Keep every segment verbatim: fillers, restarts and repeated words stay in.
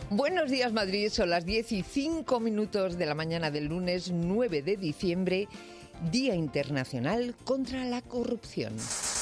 Buenos días, Madrid. Son las diez y cinco minutos de la mañana del lunes nueve de diciembre, Día Internacional contra la Corrupción.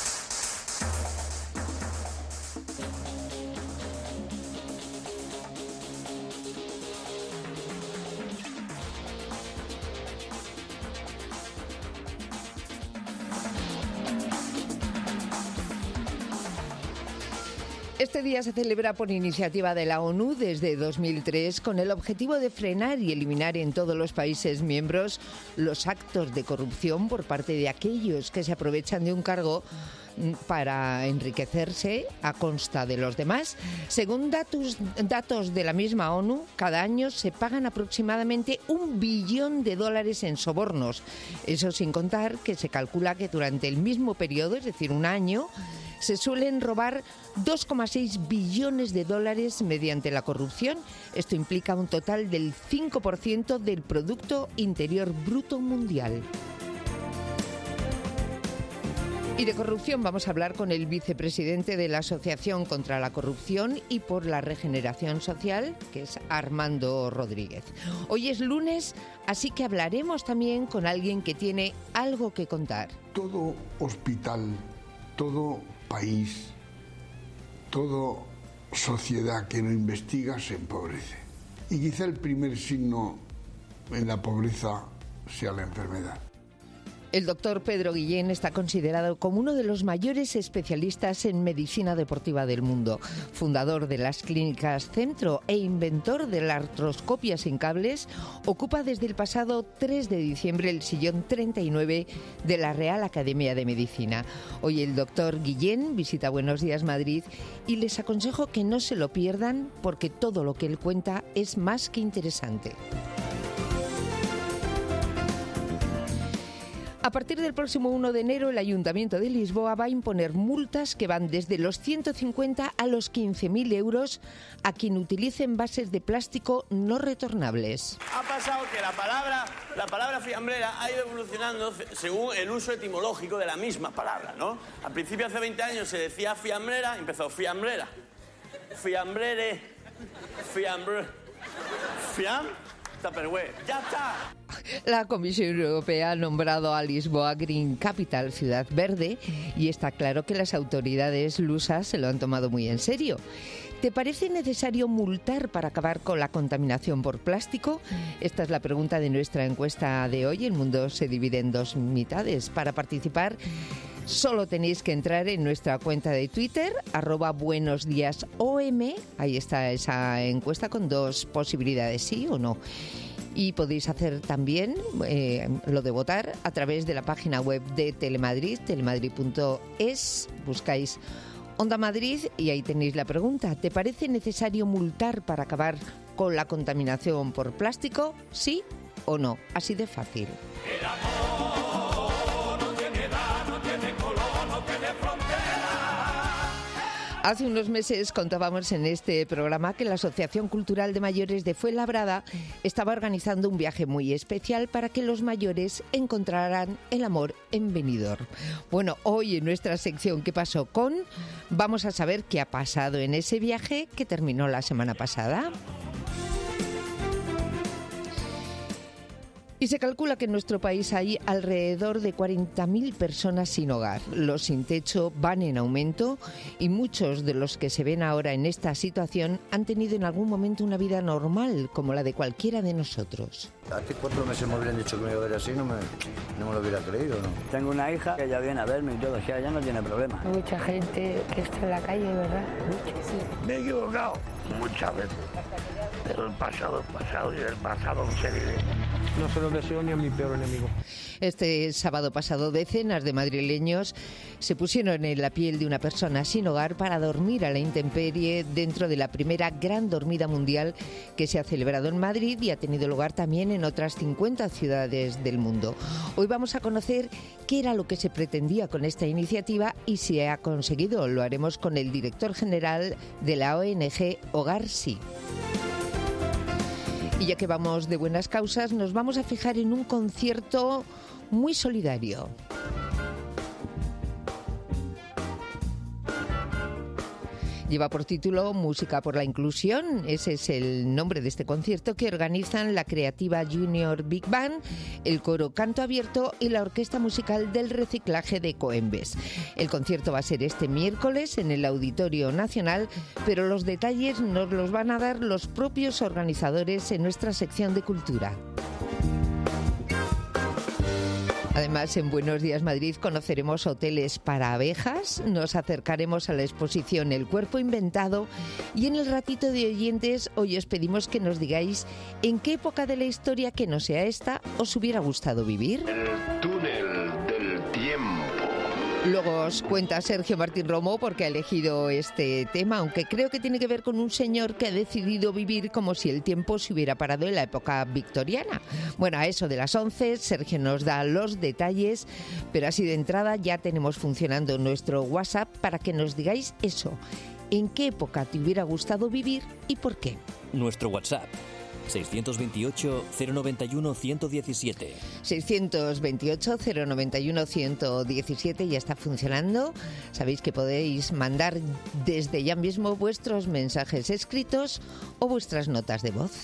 Este día se celebra por iniciativa de la ONU desde dos mil tres con el objetivo de frenar y eliminar en todos los países miembros los actos de corrupción por parte de aquellos que se aprovechan de un cargo para enriquecerse a costa de los demás. Según datos, datos de la misma ONU, cada año se pagan aproximadamente un billón de dólares en sobornos. Eso sin contar que se calcula que durante el mismo periodo, es decir, un año, se suelen robar dos coma seis billones de dólares mediante la corrupción. Esto implica un total del cinco por ciento del Producto Interior Bruto Mundial. Y de corrupción vamos a hablar con el vicepresidente de la Asociación contra la Corrupción y por la Regeneración Social, que es Armando Rodríguez. Hoy es lunes, así que hablaremos también con alguien que tiene algo que contar. Todo hospital, todo país, toda sociedad que no investiga se empobrece. Y quizá el primer signo en la pobreza sea la enfermedad. El doctor Pedro Guillén está considerado como uno de los mayores especialistas en medicina deportiva del mundo, fundador de las clínicas Centro e inventor de la artroscopia sin cables. Ocupa desde el pasado tres de diciembre el sillón treinta y nueve de la Real Academia de Medicina. Hoy el doctor Guillén visita Buenos Días Madrid y les aconsejo que no se lo pierdan porque todo lo que él cuenta es más que interesante. A partir del próximo uno de enero, el Ayuntamiento de Lisboa va a imponer multas que van desde los ciento cincuenta a los quince mil euros a quien utilice envases de plástico no retornables. Ha pasado que la palabra, la palabra fiambrera ha ido evolucionando según el uso etimológico de la misma palabra, ¿no? Al principio, hace veinte años, se decía fiambrera, empezó fiambrera, fiambrere, fiambre, fiam, tupperware, ya está. La Comisión Europea ha nombrado a Lisboa Green Capital, ciudad verde, y está claro que las autoridades lusas se lo han tomado muy en serio. ¿Te parece necesario multar para acabar con la contaminación por plástico? Esta es la pregunta de nuestra encuesta de hoy. El mundo se divide en dos mitades. Para participar, solo tenéis que entrar en nuestra cuenta de Twitter, arroba buenos días O M. Ahí está esa encuesta con dos posibilidades, sí o no. Y podéis hacer también eh, lo de votar a través de la página web de Telemadrid, telemadrid punto es. Buscáis Onda Madrid y ahí tenéis la pregunta. ¿Te parece necesario multar para acabar con la contaminación por plástico? ¿Sí o no? Así de fácil. El amor no tiene edad, no tiene color, no tiene frontera. Hace unos meses contábamos en este programa que la Asociación Cultural de Mayores de Fuenlabrada estaba organizando un viaje muy especial para que los mayores encontraran el amor en Benidorm. Bueno, hoy en nuestra sección ¿Qué pasó con? Vamos a saber qué ha pasado en ese viaje que terminó la semana pasada. Y se calcula que en nuestro país hay alrededor de cuarenta mil personas sin hogar. Los sin techo van en aumento y muchos de los que se ven ahora en esta situación han tenido en algún momento una vida normal, como la de cualquiera de nosotros. Hace cuatro meses me hubieran dicho que me iba a ver así, no me, no me lo hubiera creído, ¿no? Tengo una hija que ya viene a verme y todo, o sea, ya no tiene problema. Mucha gente que está en la calle, ¿verdad? Sí. Me he equivocado muchas veces, pero el pasado es pasado y del pasado no se vive. No se lo deseo ni a mi peor enemigo. Este sábado pasado, decenas de madrileños se pusieron en la piel de una persona sin hogar para dormir a la intemperie dentro de la primera gran dormida mundial que se ha celebrado en Madrid y ha tenido lugar también en otras cincuenta ciudades del mundo. Hoy vamos a conocer qué era lo que se pretendía con esta iniciativa y si se ha conseguido. Lo haremos con el director general de la O N G Hogar Sí. Y ya que vamos de buenas causas, nos vamos a fijar en un concierto muy solidario. Lleva por título Música por la Inclusión. Ese es el nombre de este concierto que organizan la Creativa Junior Big Band, el coro Canto Abierto y la Orquesta Musical del Reciclaje de Coembes. El concierto va a ser este miércoles en el Auditorio Nacional, pero los detalles nos los van a dar los propios organizadores en nuestra sección de cultura. Además, en Buenos Días Madrid conoceremos hoteles para abejas, nos acercaremos a la exposición El Cuerpo Inventado y en el ratito de oyentes hoy os pedimos que nos digáis en qué época de la historia que no sea esta os hubiera gustado vivir. El túnel del tiempo. Luego os cuenta Sergio Martín Romo porque ha elegido este tema, aunque creo que tiene que ver con un señor que ha decidido vivir como si el tiempo se hubiera parado en la época victoriana. Bueno, a eso de las once, Sergio nos da los detalles, pero así de entrada ya tenemos funcionando nuestro WhatsApp para que nos digáis eso. ¿En qué época te hubiera gustado vivir y por qué? Nuestro WhatsApp. seiscientos veintiocho, cero noventa y uno, ciento diecisiete. seiscientos veintiocho, cero noventa y uno, ciento diecisiete ya está funcionando. Sabéis que podéis mandar desde ya mismo vuestros mensajes escritos o vuestras notas de voz.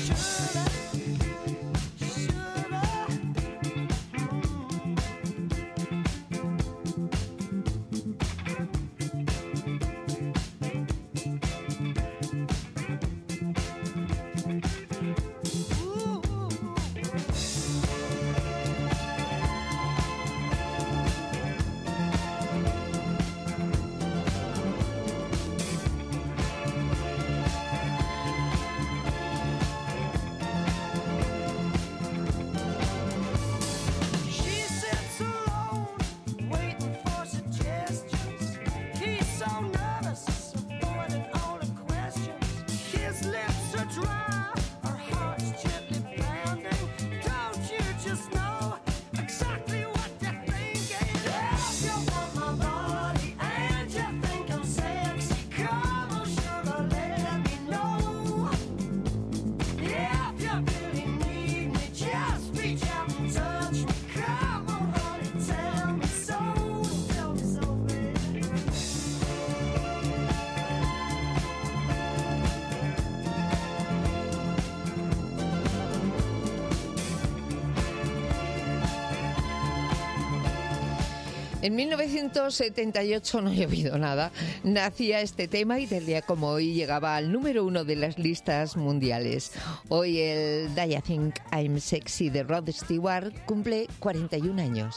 En mil novecientos setenta y ocho, no he oído nada, nacía este tema y del día como hoy llegaba al número uno de las listas mundiales. Hoy el Do You Think I'm Sexy de Rod Stewart cumple cuarenta y un años.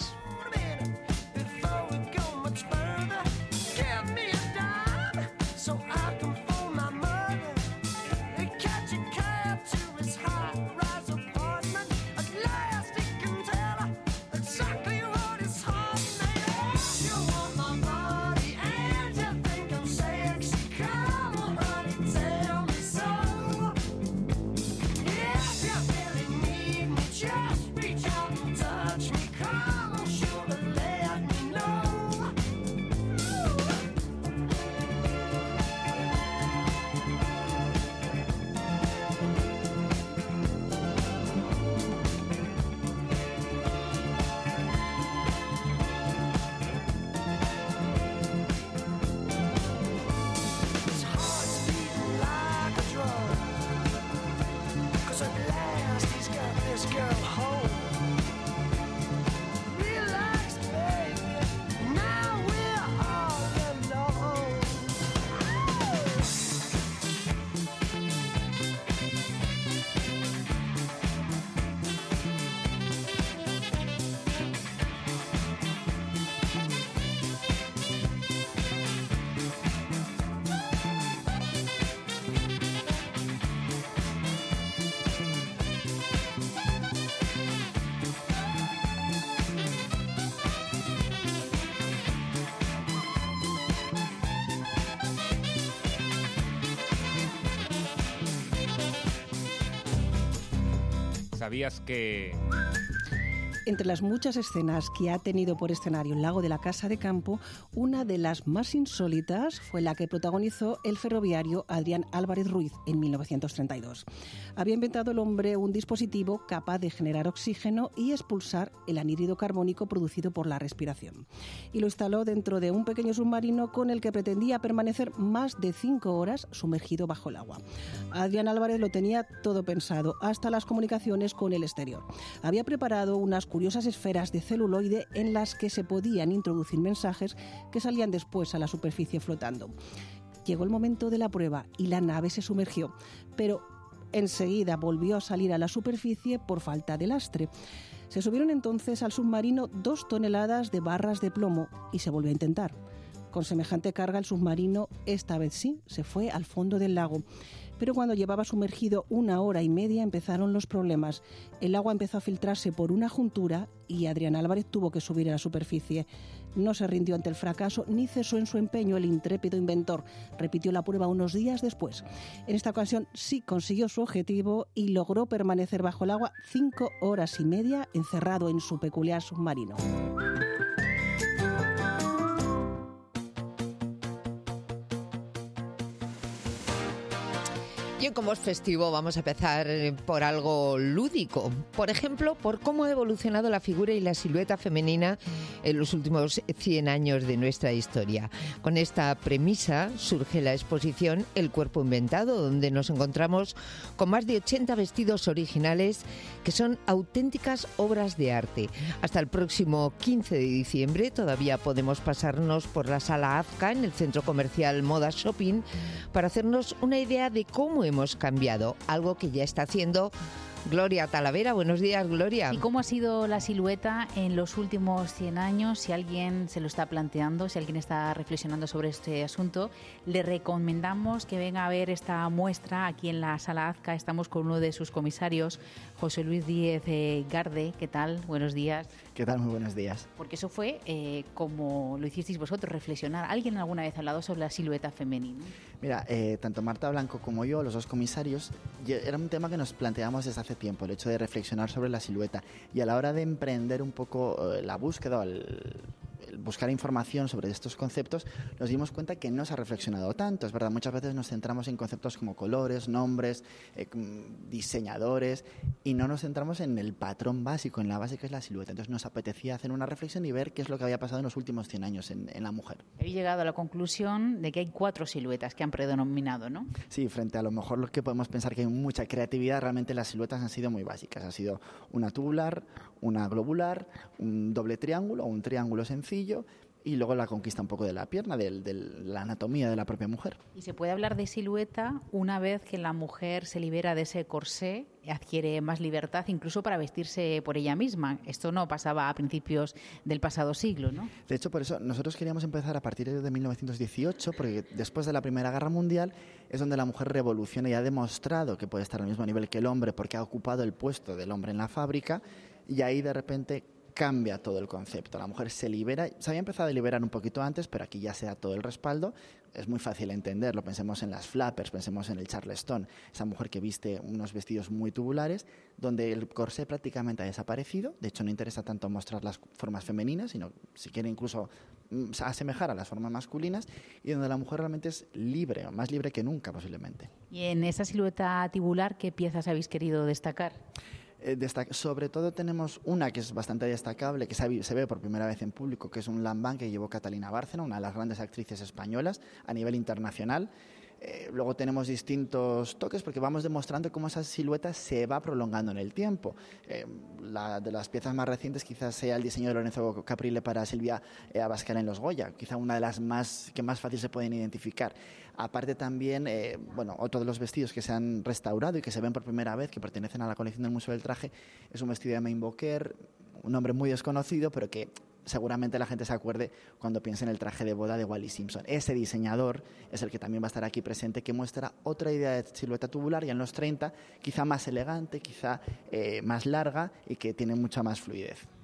¿Sabías que...? Entre las muchas escenas que ha tenido por escenario el lago de la Casa de Campo, una de las más insólitas fue la que protagonizó el ferroviario Adrián Álvarez Ruiz en mil novecientos treinta y dos. Había inventado el hombre un dispositivo capaz de generar oxígeno y expulsar el anhídrido carbónico producido por la respiración. Y lo instaló dentro de un pequeño submarino con el que pretendía permanecer más de cinco horas sumergido bajo el agua. Adrián Álvarez lo tenía todo pensado, hasta las comunicaciones con el exterior. Había preparado unas curiosas esferas de celuloide en las que se podían introducir mensajes que salían después a la superficie flotando. Llegó el momento de la prueba y la nave se sumergió, pero enseguida volvió a salir a la superficie por falta de lastre. Se subieron entonces al submarino dos toneladas de barras de plomo y se volvió a intentar. Con semejante carga el submarino, esta vez sí, se fue al fondo del lago. Pero cuando llevaba sumergido una hora y media empezaron los problemas. El agua empezó a filtrarse por una juntura y Adrián Álvarez tuvo que subir a la superficie. No se rindió ante el fracaso ni cesó en su empeño el intrépido inventor. Repitió la prueba unos días después. En esta ocasión sí consiguió su objetivo y logró permanecer bajo el agua cinco horas y media encerrado en su peculiar submarino. Y en Como es festivo vamos a empezar por algo lúdico. Por ejemplo, por cómo ha evolucionado la figura y la silueta femenina en los últimos cien años de nuestra historia. Con esta premisa surge la exposición El cuerpo inventado, donde nos encontramos con más de ochenta vestidos originales que son auténticas obras de arte. Hasta el próximo quince de diciembre todavía podemos pasarnos por la sala Azca en el centro comercial Moda Shopping para hacernos una idea de cómo hemos cambiado, algo que ya está haciendo Gloria Talavera. Buenos días, Gloria. ¿Y cómo ha sido la silueta en los últimos cien años? Si alguien se lo está planteando, si alguien está reflexionando sobre este asunto, le recomendamos que venga a ver esta muestra aquí en la Sala Azca. Estamos con uno de sus comisarios, José Luis Díez eh, Garde. ¿Qué tal? Buenos días. ¿Qué tal? Muy buenos días. Porque eso fue eh, como lo hicisteis vosotros, reflexionar. ¿Alguien alguna vez ha hablado sobre la silueta femenina? Mira, eh, tanto Marta Blanco como yo, los dos comisarios, era un tema que nos planteamos desde hace tiempo, el hecho de reflexionar sobre la silueta. Y a la hora de emprender un poco eh, la búsqueda, el, el buscar información sobre estos conceptos, nos dimos cuenta que no se ha reflexionado tanto. Es verdad, muchas veces nos centramos en conceptos como colores, nombres, eh, diseñadores, y no nos centramos en el patrón básico, en la base que es la silueta. Entonces nos apetecía hacer una reflexión y ver qué es lo que había pasado en los últimos cien años en, en la mujer. He llegado a la conclusión de que hay cuatro siluetas que han predominado, ¿no? Sí, frente a lo mejor lo que podemos pensar que hay mucha creatividad, realmente las siluetas han sido muy básicas. Ha sido una tubular, una globular, un doble triángulo o un triángulo sencillo, y luego la conquista un poco de la pierna, de, de la anatomía de la propia mujer. Y se puede hablar de silueta una vez que la mujer se libera de ese corsé, adquiere más libertad incluso para vestirse por ella misma. Esto no pasaba a principios del pasado siglo, ¿no? De hecho, por eso nosotros queríamos empezar a partir de mil novecientos dieciocho, porque después de la Primera Guerra Mundial es donde la mujer revoluciona y ha demostrado que puede estar al mismo nivel que el hombre porque ha ocupado el puesto del hombre en la fábrica, y ahí de repente cambia todo el concepto. La mujer se libera, se había empezado a liberar un poquito antes, pero aquí ya se da todo el respaldo. Es muy fácil entenderlo, pensemos en las flappers, pensemos en el charleston, esa mujer que viste unos vestidos muy tubulares, donde el corsé prácticamente ha desaparecido. De hecho, no interesa tanto mostrar las formas femeninas, sino si quiere incluso asemejar a las formas masculinas, y donde la mujer realmente es libre, más libre que nunca posiblemente. Y en esa silueta tubular, ¿qué piezas habéis querido destacar? Eh, destac- sobre todo tenemos una que es bastante destacable, que se, se ve por primera vez en público, que es un lambán que llevó Catalina Bárcena, una de las grandes actrices españolas a nivel internacional. Eh, luego tenemos distintos toques porque vamos demostrando cómo esa silueta se va prolongando en el tiempo. Eh, la de las piezas más recientes quizás sea el diseño de Lorenzo Caprile para Silvia eh, Abascal en los Goya, quizá una de las más que más fácil se pueden identificar. Aparte también, eh, bueno, otro de los vestidos que se han restaurado y que se ven por primera vez, que pertenecen a la colección del Museo del Traje, es un vestido de Maine Bocquer, un nombre muy desconocido, pero que seguramente la gente se acuerde cuando piense en el traje de boda de Wally Simpson. Ese diseñador es el que también va a estar aquí presente, que muestra otra idea de silueta tubular ya en los treinta, quizá más elegante, quizá eh, más larga y que tiene mucha más fluidez.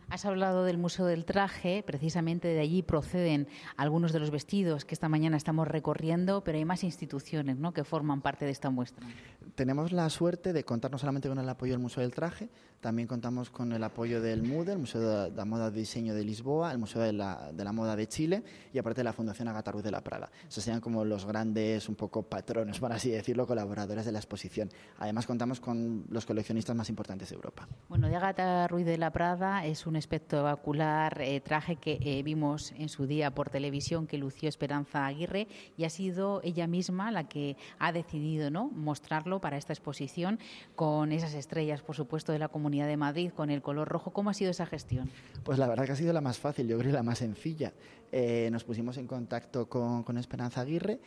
Has hablado del Museo del Traje, precisamente de allí proceden algunos de los vestidos que esta mañana estamos recorriendo, pero hay más instituciones, ¿no?, que forman parte de esta muestra. Tenemos la suerte de contar no solamente con el apoyo del Museo del Traje, también contamos con el apoyo del MUDE, el Museo de la Moda de Diseño de Lisboa, el Museo de la, de la Moda de Chile y aparte la Fundación Agatha Ruiz de la Prada. Esos serían como los grandes, un poco patronos, por así decirlo, colaboradores de la exposición. Además contamos con los coleccionistas más importantes de Europa. Bueno, de Agatha Ruiz de la Prada es un espectacular eh, traje que eh, vimos en su día por televisión que lució Esperanza Aguirre y ha sido ella misma la que ha decidido, ¿no?, mostrarlo para esta exposición con esas estrellas, por supuesto, de la Comunidad de Madrid, con el color rojo. ¿Cómo ha sido esa gestión? Pues la verdad que ha sido la más fácil, yo creo, y la más sencilla. Eh, nos pusimos en contacto con, con Esperanza Aguirre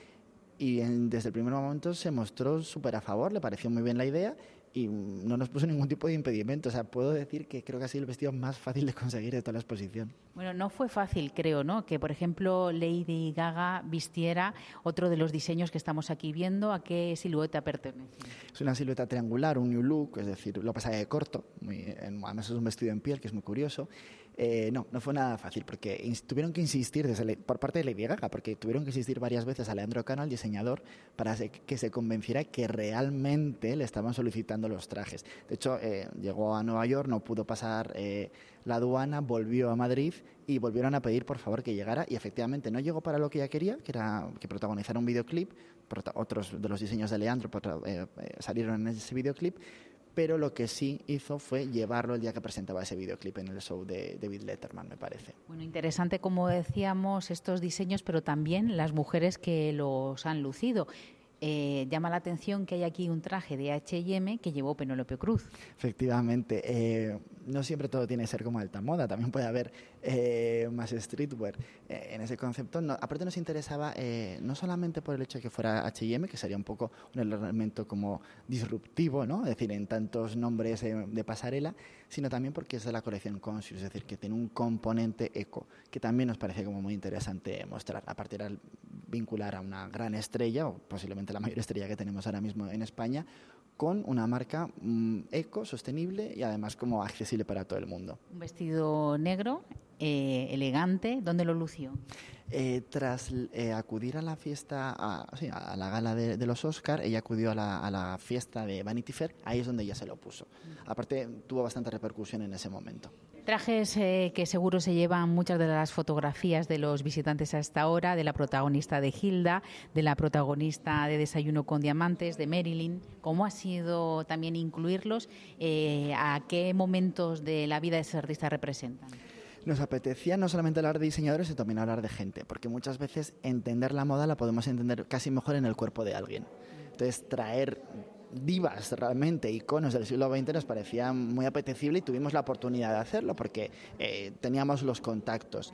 y en, desde el primer momento se mostró súper a favor, le pareció muy bien la idea y no nos puso ningún tipo de impedimento. O sea, puedo decir que creo que ha sido el vestido más fácil de conseguir de toda la exposición. Bueno, no fue fácil, creo, ¿no?, que, por ejemplo, Lady Gaga vistiera otro de los diseños que estamos aquí viendo. ¿A qué silueta pertenece? Es una silueta triangular, un new look, es decir, lo pasa de corto, muy, en, además es un vestido en piel que es muy curioso. Eh, no, no fue nada fácil porque ins- tuvieron que insistir desde le- por parte de Lady Gaga, porque tuvieron que insistir varias veces a Leandro Cano, el diseñador, para se- que se convenciera que realmente le estaban solicitando los trajes. De hecho, eh, llegó a Nueva York, no pudo pasar eh, la aduana, volvió a Madrid y volvieron a pedir por favor que llegara y efectivamente no llegó para lo que ella quería, que era que protagonizara un videoclip. Prota- otros de los diseños de Leandro prota- eh, eh, salieron en ese videoclip, pero lo que sí hizo fue llevarlo el día que presentaba ese videoclip en el show de David Letterman, me parece. Bueno, interesante, como decíamos, estos diseños, pero también las mujeres que los han lucido. Eh, llama la atención que hay aquí un traje de H y M que llevó Penélope Cruz. Efectivamente, eh, no siempre todo tiene que ser como alta moda, también puede haber eh, más streetwear. Eh, en ese concepto, no, aparte nos interesaba eh, no solamente por el hecho de que fuera H y M, que sería un poco un elemento como disruptivo, ¿no?, es decir, en tantos nombres eh, de pasarela, sino también porque es de la colección Conscious, es decir, que tiene un componente eco, que también nos parece como muy interesante mostrar. Aparte era vincular a una gran estrella, o posiblemente la mayor estrella que tenemos ahora mismo en España, con una marca mmm, eco, sostenible y además como accesible para todo el mundo. Un vestido negro, eh, elegante. ¿Dónde lo lució? Eh, tras eh, acudir a la fiesta, a, sí, a la gala de, de los Oscar, ella acudió a la, a la fiesta de Vanity Fair, ahí es donde ella se lo puso. Aparte, tuvo bastante repercusión en ese momento. Trajes eh, que seguro se llevan muchas de las fotografías de los visitantes a esta hora, de la protagonista de Hilda, de la protagonista de Desayuno con Diamantes, de Marilyn. ¿Cómo ha sido también incluirlos? Eh, ¿A qué momentos de la vida de ese artista representan? Nos apetecía no solamente hablar de diseñadores, sino también hablar de gente, porque muchas veces entender la moda la podemos entender casi mejor en el cuerpo de alguien. Entonces, traer divas, realmente iconos del siglo veinte nos parecía muy apetecible y tuvimos la oportunidad de hacerlo porque eh, teníamos los contactos.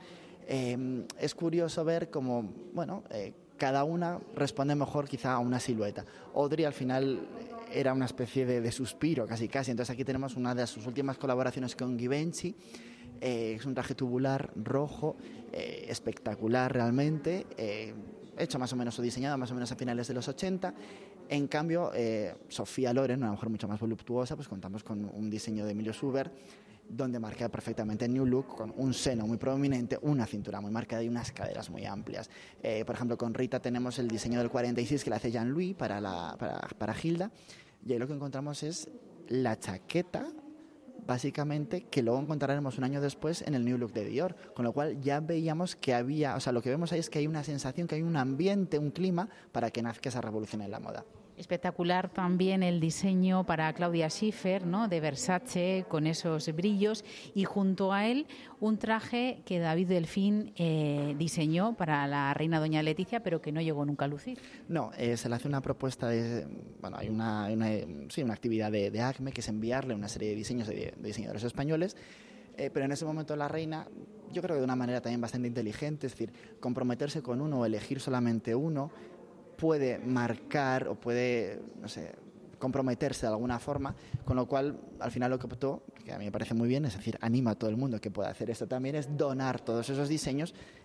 Eh, es curioso ver cómo, bueno, eh, cada una responde mejor quizá a una silueta. Audrey al final era una especie de, de suspiro, casi casi. Entonces aquí tenemos una de sus últimas colaboraciones con Givenchy. Eh, es un traje tubular rojo, eh, espectacular realmente, eh, hecho más o menos o diseñado más o menos a finales de los ochenta. En cambio, eh, Sofía Loren, una mujer mucho más voluptuosa, pues contamos con un diseño de Emilio Schubert, donde marca perfectamente el new look, con un seno muy prominente, una cintura muy marcada y unas caderas muy amplias. Eh, por ejemplo, con Rita tenemos el diseño del cuarenta y seis que le hace Jean-Louis para, la, para, para Hilda, y ahí lo que encontramos es la chaqueta, básicamente, que luego encontraremos un año después en el New Look de Dior, con lo cual ya veíamos que había, o sea, lo que vemos ahí es que hay una sensación, que hay un ambiente, un clima para que nazca esa revolución en la moda. Espectacular también el diseño para Claudia Schiffer, ¿no?, de Versace, con esos brillos, y junto a él un traje que David Delfín eh, diseñó para la reina doña Leticia, pero que no llegó nunca a lucir. No, eh, se le hace una propuesta de, bueno, hay una, una, sí, una actividad de, de ACME, que es enviarle una serie de diseños de, de diseñadores españoles, eh, pero en ese momento la reina, yo creo que de una manera también bastante inteligente, es decir, comprometerse con uno o elegir solamente uno, puede marcar o puede, no sé, comprometerse de alguna forma, con lo cual al final lo que optó, que a mí me parece muy bien, es decir, anima a todo el mundo que pueda hacer esto también, es donar todos esos diseños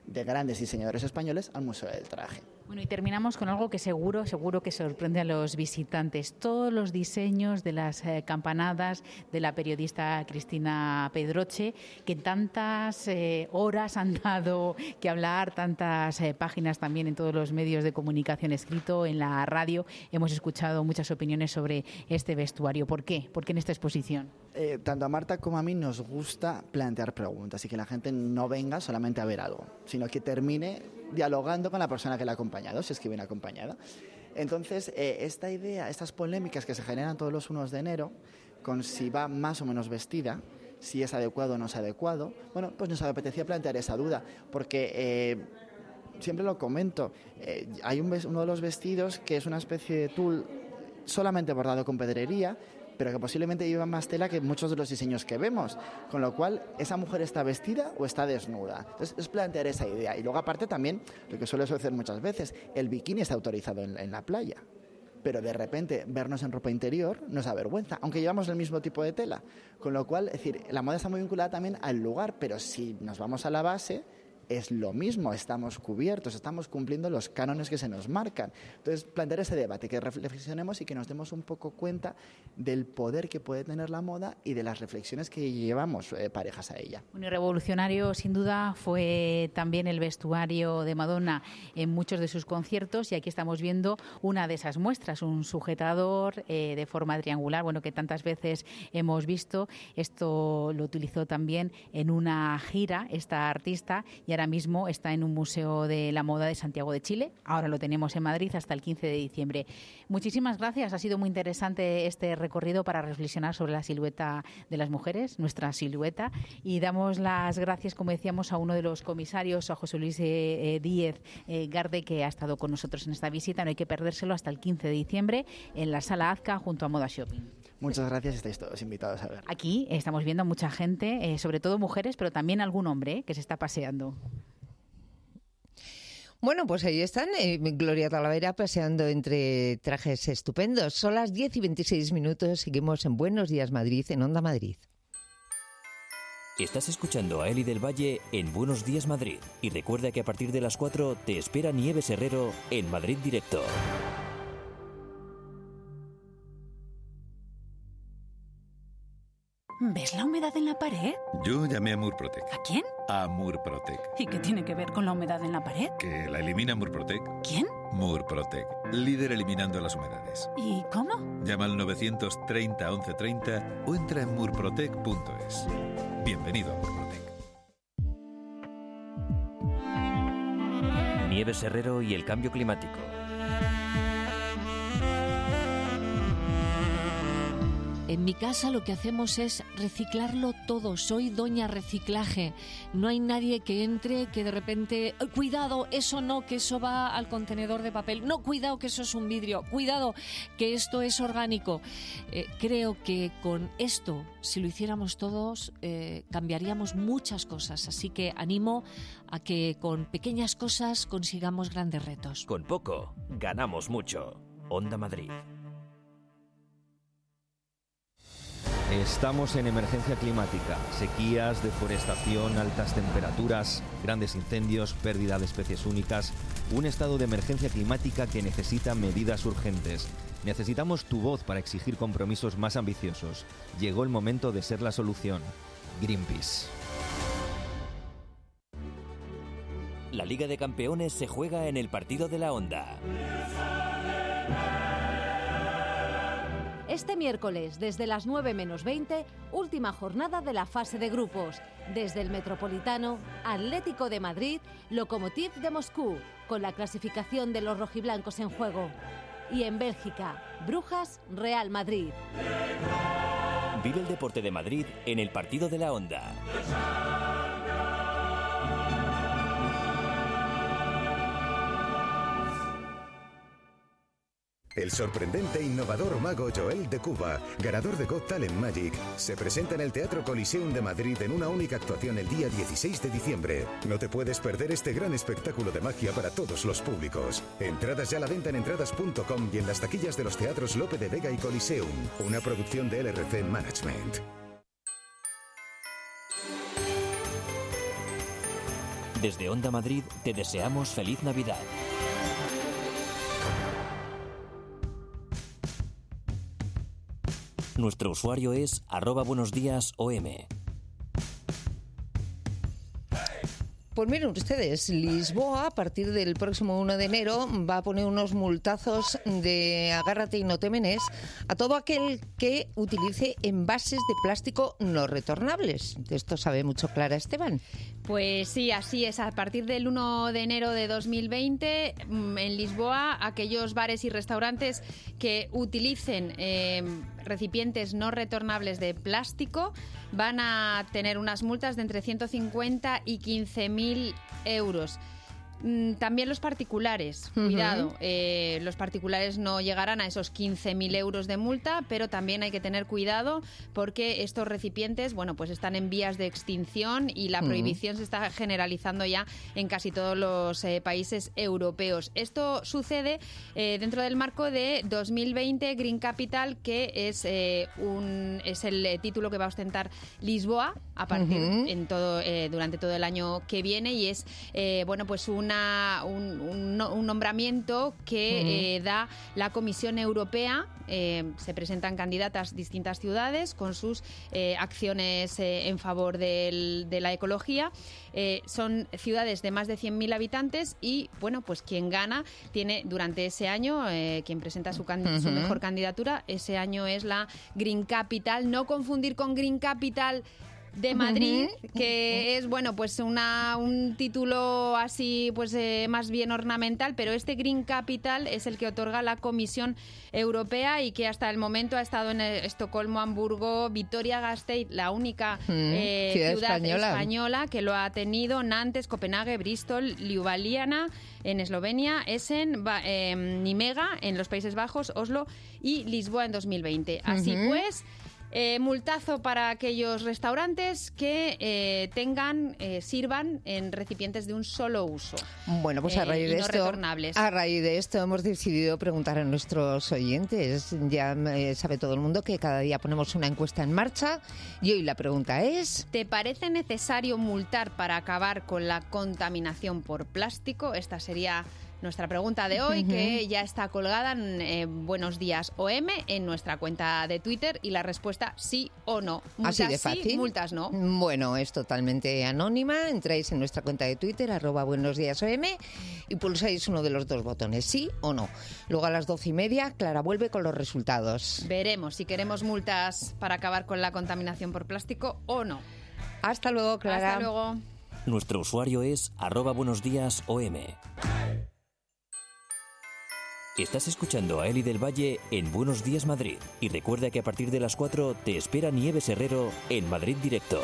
de grandes diseñadores españoles al Museo del Traje. Bueno, y terminamos con algo que seguro, seguro que sorprende a los visitantes. Todos los diseños de las eh, campanadas de la periodista Cristina Pedroche, que tantas eh, horas han dado que hablar, tantas eh, páginas también en todos los medios de comunicación escrito, en la radio. Hemos escuchado muchas opiniones sobre este vestuario. ¿Por qué? ¿Por qué en esta exposición? Eh, tanto a Marta como a mí nos gusta plantear preguntas y que la gente no venga solamente a ver algo, sino que termine dialogando con la persona que la ha acompañado, si es que viene acompañada. Entonces, eh, esta idea, estas polémicas que se generan todos los primeros de enero, con si va más o menos vestida, si es adecuado o no es adecuado, bueno, pues nos apetecía plantear esa duda, porque eh, siempre lo comento, eh, hay un, uno de los vestidos que es una especie de tul solamente bordado con pedrería, pero que posiblemente lleva más tela que muchos de los diseños que vemos, con lo cual, ¿esa mujer está vestida o está desnuda? Entonces, es plantear esa idea. Y luego, aparte, también, lo que suele suceder muchas veces, el bikini está autorizado en, en la playa, pero de repente vernos en ropa interior nos avergüenza, aunque llevamos el mismo tipo de tela. Con lo cual, es decir, la moda está muy vinculada también al lugar, pero si nos vamos a la base, es lo mismo, estamos cubiertos, estamos cumpliendo los cánones que se nos marcan. Entonces, plantear ese debate, que reflexionemos y que nos demos un poco cuenta del poder que puede tener la moda y de las reflexiones que llevamos eh, parejas a ella. Bueno, y revolucionario, sin duda, fue también el vestuario de Madonna en muchos de sus conciertos, y aquí estamos viendo una de esas muestras, un sujetador eh, de forma triangular, bueno, que tantas veces hemos visto. Esto lo utilizó también en una gira esta artista, y ahora mismo está en un museo de la moda de Santiago de Chile. Ahora lo tenemos en Madrid hasta el quince de diciembre. Muchísimas gracias. Ha sido muy interesante este recorrido para reflexionar sobre la silueta de las mujeres, nuestra silueta. Y damos las gracias, como decíamos, a uno de los comisarios, a José Luis eh, eh, Díez eh, Garde, que ha estado con nosotros en esta visita. No hay que perdérselo hasta el quince de diciembre en la Sala Azca junto a Moda Shopping. Muchas gracias, estáis todos invitados a ver. Aquí estamos viendo a mucha gente, eh, sobre todo mujeres, pero también algún hombre eh, que se está paseando. Bueno, pues ahí están, eh, Gloria Talavera paseando entre trajes estupendos. Son las diez y veintiséis minutos, seguimos en Buenos Días Madrid, en Onda Madrid. Estás escuchando a Eli del Valle en Buenos Días Madrid. Y recuerda que a partir de las cuatro te espera Nieves Herrero en Madrid Directo. ¿Ves la humedad en la pared? Yo llamé a Murprotec. ¿A quién? A Murprotec. ¿Y qué tiene que ver con la humedad en la pared? Que la elimina Murprotec. ¿Quién? Murprotec, líder eliminando las humedades. ¿Y cómo? Llama al novecientos treinta once treinta o entra en murprotec punto es. Bienvenido a Murprotec. Nieves Herrero y el cambio climático. En mi casa lo que hacemos es reciclarlo todo. Soy doña reciclaje. No hay nadie que entre que de repente... Cuidado, eso no, que eso va al contenedor de papel. No, cuidado, que eso es un vidrio. Cuidado, que esto es orgánico. Eh, creo que con esto, si lo hiciéramos todos, eh, cambiaríamos muchas cosas. Así que animo a que con pequeñas cosas consigamos grandes retos. Con poco, ganamos mucho. Onda Madrid. Estamos en emergencia climática, sequías, deforestación, altas temperaturas, grandes incendios, pérdida de especies únicas, un estado de emergencia climática que necesita medidas urgentes. Necesitamos tu voz para exigir compromisos más ambiciosos. Llegó el momento de ser la solución. Greenpeace. La Liga de Campeones se juega en el partido de la Onda. Este miércoles, desde las nueve menos veinte, última jornada de la fase de grupos. Desde el Metropolitano, Atlético de Madrid, Lokomotiv de Moscú, con la clasificación de los rojiblancos en juego. Y en Bélgica, Brujas, Real Madrid. Vive el deporte de Madrid en el partido de la Onda. El sorprendente e innovador mago Joel de Cuba, ganador de Got Talent Magic, se presenta en el Teatro Coliseum de Madrid en una única actuación el día dieciséis de diciembre. No te puedes perder este gran espectáculo de magia para todos los públicos. Entradas ya a la venta en entradas punto com y en las taquillas de los teatros Lope de Vega y Coliseum, una producción de L R C Management. Desde Onda Madrid te deseamos feliz Navidad. Nuestro usuario es arroba buenos días O M. Pues miren ustedes, Lisboa a partir del próximo uno de enero va a poner unos multazos de agárrate y no te menes a todo aquel que utilice envases de plástico no retornables. De esto sabe mucho Clara Esteban. Pues sí, así es. A partir del uno de enero de dos mil veinte, en Lisboa, aquellos bares y restaurantes que utilicen eh, recipientes no retornables de plástico van a tener unas multas de entre ciento cincuenta y quince mil euros. También los particulares, uh-huh. cuidado, eh, los particulares no llegarán a esos quince mil euros de multa, pero también hay que tener cuidado porque estos recipientes, bueno, pues están en vías de extinción y la uh-huh. prohibición se está generalizando ya en casi todos los eh, países europeos. Esto sucede eh, dentro del marco de dos mil veinte Green Capital, que es eh, un es el eh, título que va a ostentar Lisboa a partir uh-huh. en todo eh, durante todo el año que viene, y es eh, bueno, pues un Una, un, un, un nombramiento que uh-huh. eh, da la Comisión Europea. Eh, se presentan candidatas distintas ciudades con sus eh, acciones eh, en favor del, de la ecología. Eh, son ciudades de más de cien mil habitantes y, bueno, pues quien gana tiene durante ese año, eh, quien presenta su, can- uh-huh. su mejor candidatura, ese año es la Green Capital. No confundir con Green Capital de Madrid, uh-huh. que es, bueno, pues una un título así, pues eh, más bien ornamental, pero este Green Capital es el que otorga la Comisión Europea y que hasta el momento ha estado en Estocolmo, Hamburgo, Vitoria-Gasteiz, la única uh-huh. eh, ciudad, ciudad española. española que lo ha tenido, Nantes, Copenhague, Bristol, Ljubljana en Eslovenia, Essen, ba- eh, Nimega en los Países Bajos, Oslo y Lisboa en dos mil veinte. Así uh-huh. pues, Eh, multazo para aquellos restaurantes que eh, tengan, eh, sirvan en recipientes de un solo uso. Bueno, pues a raíz eh, de no esto, retornables. a raíz de esto hemos decidido preguntar a nuestros oyentes. Ya eh, sabe todo el mundo que cada día ponemos una encuesta en marcha y hoy la pregunta es: ¿te parece necesario multar para acabar con la contaminación por plástico? Esta sería nuestra pregunta de hoy, uh-huh. que ya está colgada en eh, Buenos Días O M en nuestra cuenta de Twitter, y la respuesta sí o no. Multas así de fácil. Sí, multas no. Bueno, es totalmente anónima. Entráis en nuestra cuenta de Twitter, arroba Buenos Días O M, y pulsáis uno de los dos botones, sí o no. Luego a las doce y media, Clara vuelve con los resultados. Veremos si queremos multas para acabar con la contaminación por plástico o no. Hasta luego, Clara. Hasta luego. Nuestro usuario es arroba Buenos Días O M. Estás escuchando a Eli del Valle en Buenos Días Madrid. Y recuerda que a partir de las cuatro te espera Nieves Herrero en Madrid Directo.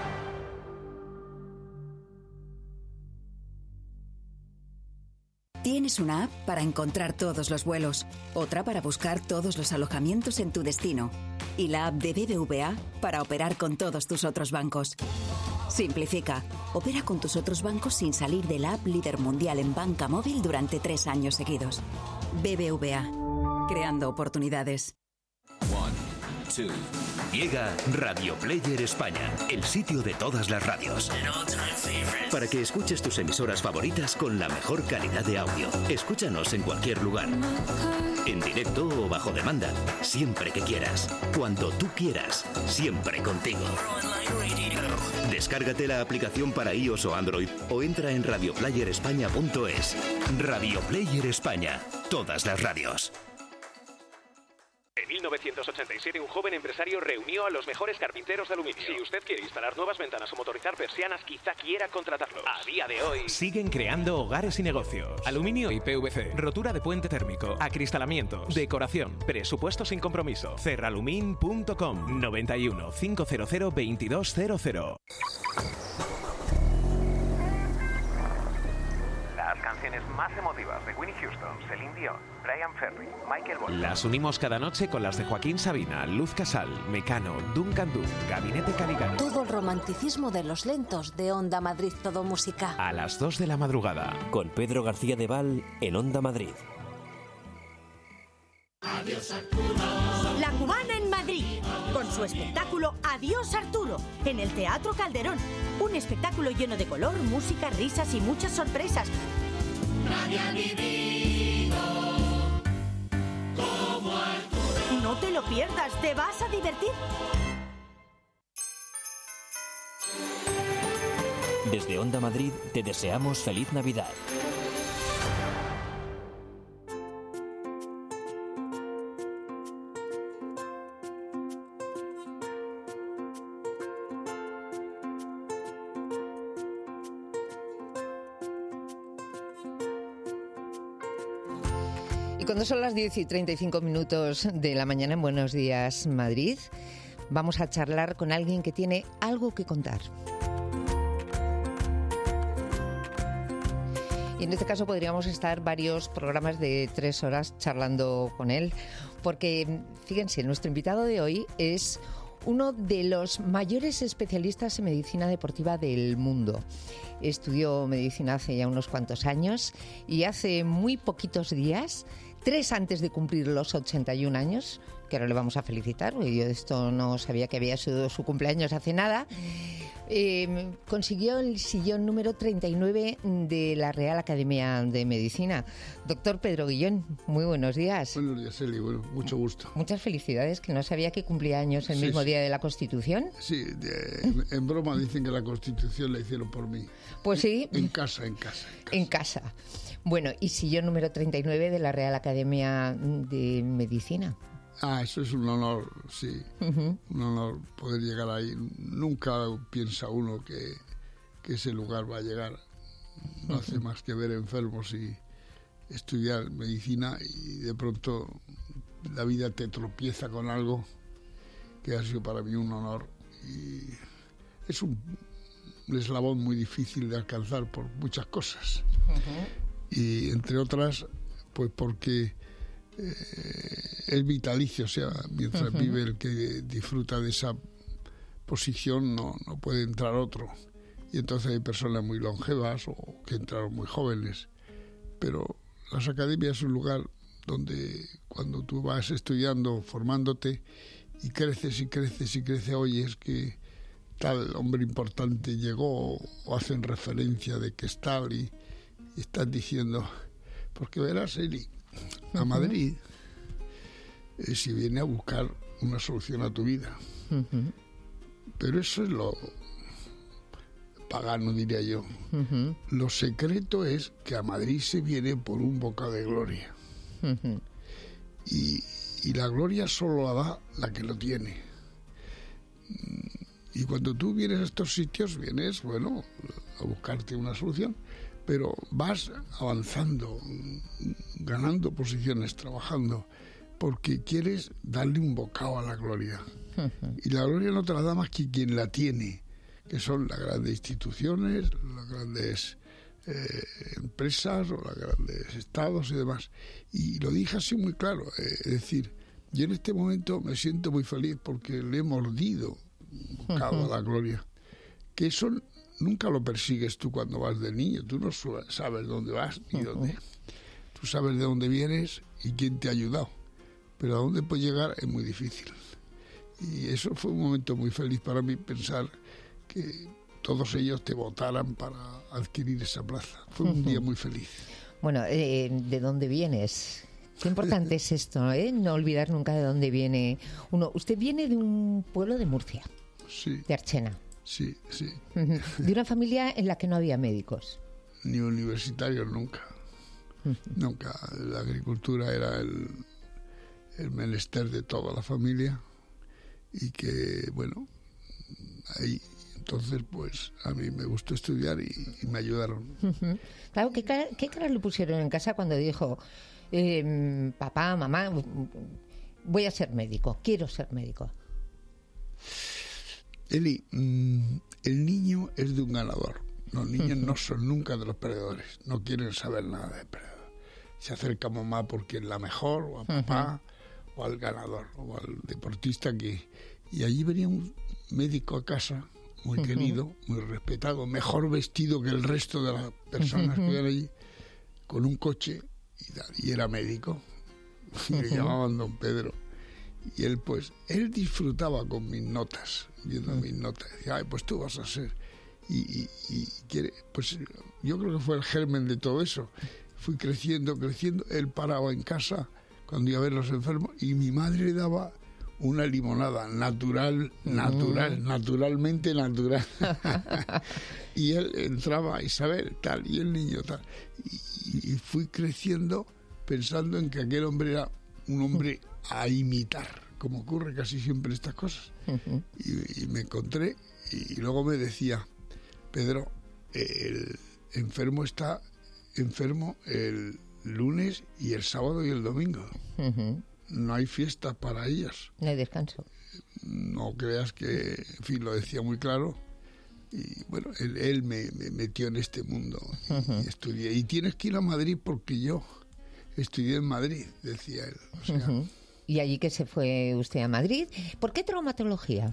Tienes una app para encontrar todos los vuelos, otra para buscar todos los alojamientos en tu destino y la app de B B V A para operar con todos tus otros bancos. Simplifica. Opera con tus otros bancos sin salir de la app líder mundial en banca móvil durante tres años seguidos. B B V A. Creando oportunidades. One, two. Llega Radio Player España, el sitio de todas las radios. Para que escuches tus emisoras favoritas con la mejor calidad de audio. Escúchanos en cualquier lugar. En directo o bajo demanda. Siempre que quieras. Cuando tú quieras. Siempre contigo. Descárgate la aplicación para iOS o Android o entra en radio player españa punto es. Radio Player España. Todas las radios. En mil novecientos ochenta y siete, un joven empresario reunió a los mejores carpinteros de aluminio. Si usted quiere instalar nuevas ventanas o motorizar persianas, quizá quiera contratarlos. A día de hoy siguen creando hogares y negocios. Aluminio y P V C, rotura de puente térmico, acristalamientos, decoración, presupuesto sin compromiso. Cerralumin punto com, noventa y uno, quinientos, veintidós cero cero. Las canciones más emotivas de Whitney Houston, Celine Dion, Brian Ferry, Michael Bolton. Las unimos cada noche con las de Joaquín Sabina, Luz Casal, Mecano, Duncan Du, Gabinete Caligari. Todo el romanticismo de los lentos de Onda Madrid Todo Música. A las dos de la madrugada. Con Pedro García de Val en Onda Madrid. La Cubana en Madrid, con con su espectáculo Adiós Arturo, en el Teatro Calderón. Un espectáculo lleno de color, música, risas y muchas sorpresas. Nadie ha vivido como Arturo. No te lo pierdas, te vas a divertir. Desde Onda Madrid te deseamos feliz Navidad. Y cuando son las diez y treinta y cinco minutos de la mañana en Buenos Días Madrid, vamos a charlar con alguien que tiene algo que contar. Y en este caso podríamos estar varios programas de tres horas charlando con él, porque fíjense, nuestro invitado de hoy es uno de los mayores especialistas en medicina deportiva del mundo. Estudió medicina hace ya unos cuantos años y hace muy poquitos días, tres antes de cumplir los ochenta y un años, que ahora le vamos a felicitar, porque yo esto no sabía que había sido su cumpleaños hace nada, eh, consiguió el sillón número treinta y nueve de la Real Academia de Medicina. Doctor Pedro Guillón, muy buenos días. Buenos días, Eli, bueno, mucho gusto. Muchas felicidades, que no sabía que cumplía años el sí, mismo sí. día de la Constitución. Sí, de, en, en broma dicen que la Constitución la hicieron por mí. Pues sí. En, en casa, en casa. En casa. En casa. Bueno, y sillón número treinta y nueve de la Real Academia de Medicina. Ah, eso es un honor, sí, uh-huh. un honor poder llegar ahí. Nunca piensa uno que, que ese lugar va a llegar. No uh-huh. hace más que ver enfermos y estudiar medicina y de pronto la vida te tropieza con algo que ha sido para mí un honor. Y es un, un eslabón muy difícil de alcanzar por muchas cosas. Uh-huh. Y entre otras, pues porque... Eh, es vitalicio, o sea, mientras uh-huh. vive el que disfruta de esa posición no, no puede entrar otro. Y entonces hay personas muy longevas o que entraron muy jóvenes. Pero las academias es un lugar donde cuando tú vas estudiando, formándote y creces y creces y creces, oyes que tal hombre importante llegó o hacen referencia de que es tal y, y estás diciendo, porque verás, Eli, a Madrid, eh, si viene a buscar una solución a tu vida. Uh-huh. Pero eso es lo pagano, diría yo. Uh-huh. Lo secreto es que a Madrid se viene por un bocado de gloria. Uh-huh. Y, y la gloria solo la da la que lo tiene. Y cuando tú vienes a estos sitios, vienes, bueno, a buscarte una solución, pero vas avanzando, ganando posiciones, trabajando, porque quieres darle un bocado a la gloria. Uh-huh. Y la gloria no te la da más que quien la tiene, que son las grandes instituciones, las grandes eh, empresas o los grandes estados y demás. Y lo dije así muy claro, eh, es decir, yo en este momento me siento muy feliz porque le he mordido un bocado uh-huh. a la gloria. Que eso nunca lo persigues tú cuando vas de niño, tú no sabes dónde vas ni uh-huh. dónde. Tú sabes de dónde vienes y quién te ha ayudado, pero a dónde puedes llegar es muy difícil. Y eso fue un momento muy feliz para mí, pensar que todos ellos te votaran para adquirir esa plaza. Fue un uh-huh. día muy feliz. Bueno, eh, ¿de dónde vienes? Qué importante es esto, ¿eh? No olvidar nunca de dónde viene uno. Usted viene de un pueblo de Murcia, sí. de Archena. Sí, sí. Uh-huh. De una familia en la que no había médicos. Ni universitarios nunca. Uh-huh. Nunca. La agricultura era el, el menester de toda la familia y que, bueno, ahí entonces pues a mí me gustó estudiar y, y me ayudaron. Uh-huh. Claro, ¿qué cara, qué cara le pusieron en casa cuando dijo, eh, papá, mamá, voy a ser médico, quiero ser médico? Eli, mmm, el niño es de un ganador. Los niños uh-huh. no son nunca de los perdedores. No quieren saber nada de perdedor. Se acerca a mamá porque es la mejor, o a papá, uh-huh. o al ganador, o al deportista que... Y allí venía un médico a casa, muy uh-huh. querido, muy respetado, mejor vestido que el resto de las personas uh-huh. que iban allí, con un coche, y, y era médico. Y uh-huh. le llamaban Don Pedro. Y él, pues, él disfrutaba con mis notas, viendo mm. mis notas. Decía, ay, pues tú vas a ser. Y, y, y quiere, pues yo creo que fue el germen de todo eso. Fui creciendo, creciendo. Él paraba en casa cuando iba a ver los enfermos y mi madre le daba una limonada natural, natural, mm. naturalmente natural. Y él entraba, Isabel, tal, y el niño, tal. Y, y fui creciendo pensando en que aquel hombre era un hombre a imitar, como ocurre casi siempre estas cosas. Uh-huh. Y, y me encontré, y luego me decía, Pedro, el enfermo está enfermo el lunes y el sábado y el domingo. Uh-huh. No hay fiesta para ellos. No hay descanso. No creas que, en fin, lo decía muy claro. Y bueno, él, él me, me metió en este mundo y, uh-huh. y estudié. Y tienes que ir a Madrid porque yo estudié en Madrid, decía él. O sea, uh-huh. ¿Y allí que se fue usted a Madrid? ¿Por qué traumatología?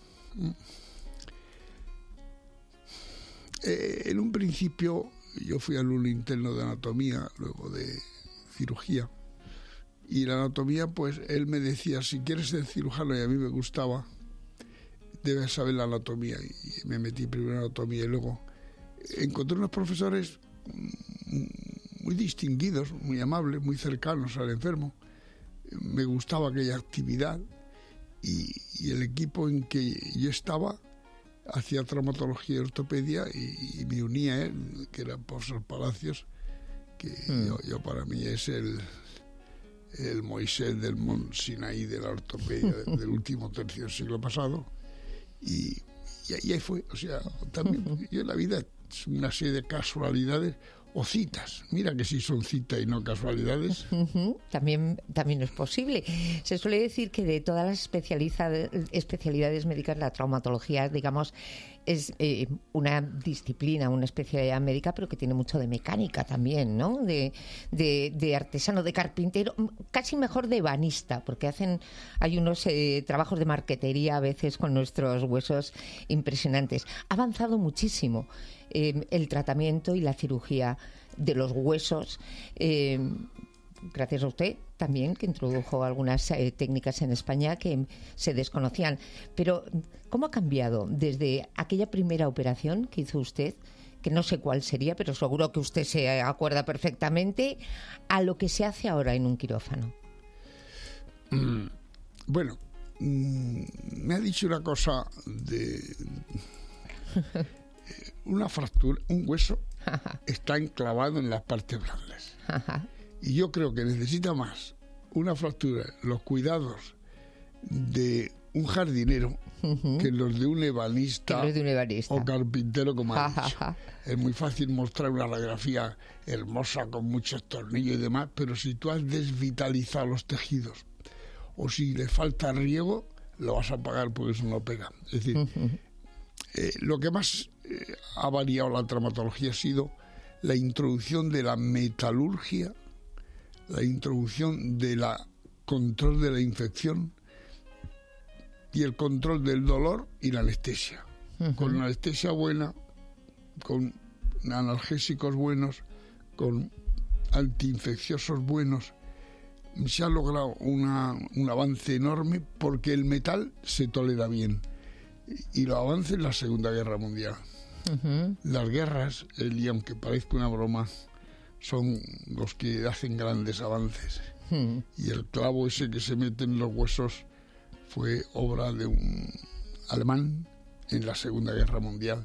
Eh, en un principio yo fui alumno interno de anatomía, luego de cirugía. Y la anatomía, pues él me decía, si quieres ser cirujano, y a mí me gustaba, debes saber la anatomía. Y me metí primero en anatomía y luego encontré unos profesores muy distinguidos, muy amables, muy cercanos al enfermo. Me gustaba aquella actividad y, y el equipo en que yo estaba hacía traumatología y ortopedia y, y me unía a él, que era profesor Palacios, que mm. yo, yo para mí es el... el Moisés del Mont Sinaí de la ortopedia del último tercio del siglo pasado y, y, y ahí fue, o sea, también yo en la vida es una serie de casualidades o citas, mira que sí son citas y no casualidades. Uh-huh. También, también es posible. Se suele decir que de todas las especialidades médicas la traumatología, digamos, es eh, una disciplina, una especialidad médica, pero que tiene mucho de mecánica también, ¿no? De, de, de artesano, de carpintero, casi mejor de ebanista, porque hacen, hay unos eh, trabajos de marquetería a veces con nuestros huesos impresionantes. Ha avanzado muchísimo eh, el tratamiento y la cirugía de los huesos, eh, gracias a usted también, que introdujo algunas eh, técnicas en España que se desconocían. Pero, ¿cómo ha cambiado desde aquella primera operación que hizo usted, que no sé cuál sería, pero seguro que usted se acuerda perfectamente, a lo que se hace ahora en un quirófano? Mm, bueno, mm, me ha dicho una cosa de... una fractura, un hueso está enclavado en las partes blandas. Y yo creo que necesita más una fractura, los cuidados de un jardinero uh-huh. que los de un ebanista, de un ebanista o carpintero, como ha dicho. Es muy fácil mostrar una radiografía hermosa con muchos tornillos y demás, pero si tú has desvitalizado los tejidos o si le falta riego, lo vas a pagar porque eso no pega. Es decir, uh-huh. eh, lo que más eh, ha variado la traumatología ha sido la introducción de la metalurgia, la introducción del control de la infección y el control del dolor y la anestesia. Uh-huh. Con una anestesia buena, con analgésicos buenos, con antiinfecciosos buenos, se ha logrado una, un avance enorme porque el metal se tolera bien. Y los avances en la Segunda Guerra Mundial. Uh-huh. Las guerras, y aunque parezca una broma, son los que hacen grandes avances. Uh-huh. Y el clavo ese que se mete en los huesos fue obra de un alemán en la Segunda Guerra Mundial.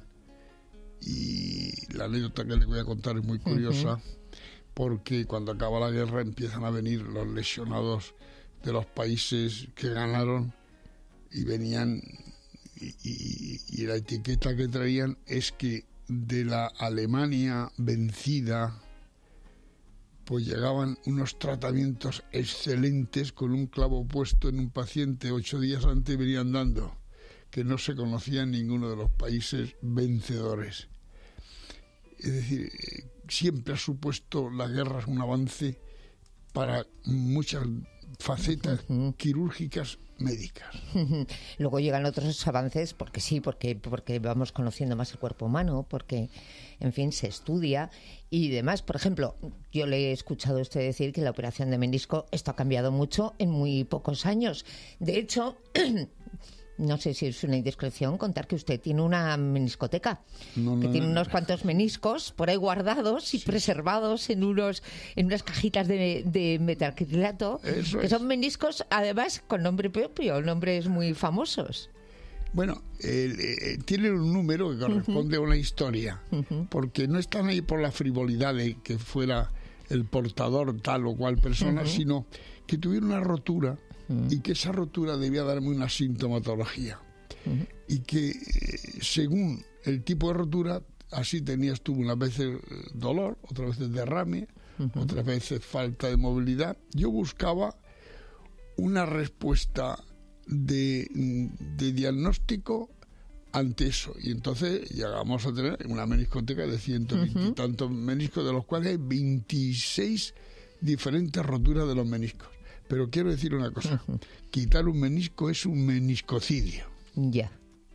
Y la anécdota que les voy a contar es muy curiosa, uh-huh. porque cuando acaba la guerra empiezan a venir los lesionados de los países que ganaron y venían... Y, y, y la etiqueta que traían es que de la Alemania vencida pues llegaban unos tratamientos excelentes con un clavo puesto en un paciente ocho días antes venían dando, que no se conocía en ninguno de los países vencedores. Es decir, siempre ha supuesto la guerra un avance para muchas facetas uh-huh. quirúrgicas médicas. Luego llegan otros avances, porque sí, porque, porque vamos conociendo más el cuerpo humano, porque, en fin, se estudia y demás. Por ejemplo, yo le he escuchado a usted decir que la operación de menisco, esto ha cambiado mucho en muy pocos años. De hecho, no sé si es una indiscreción contar que usted tiene una meniscoteca, no, que no, tiene no. unos cuantos meniscos por ahí guardados y sí. preservados en unos en unas cajitas de, de metacrilato, Eso que es. son meniscos, además, con nombre propio, nombres muy famosos. Bueno, eh, eh, tienen un número que corresponde uh-huh. a una historia, uh-huh. porque no están ahí por la frivolidad de que fuera el portador tal o cual persona, uh-huh. sino que tuvieron una rotura y que esa rotura debía darme una sintomatología. Uh-huh. Y que eh, según el tipo de rotura, así tenías tú unas veces dolor, otras veces derrame, uh-huh. otras veces falta de movilidad. Yo buscaba una respuesta de, de diagnóstico ante eso. Y entonces llegamos a tener una meniscoteca de ciento veinte uh-huh. y tantos meniscos, de los cuales hay veintiséis diferentes roturas de los meniscos. Pero quiero decir una cosa, uh-huh. quitar un menisco es un meniscocidio. Ya.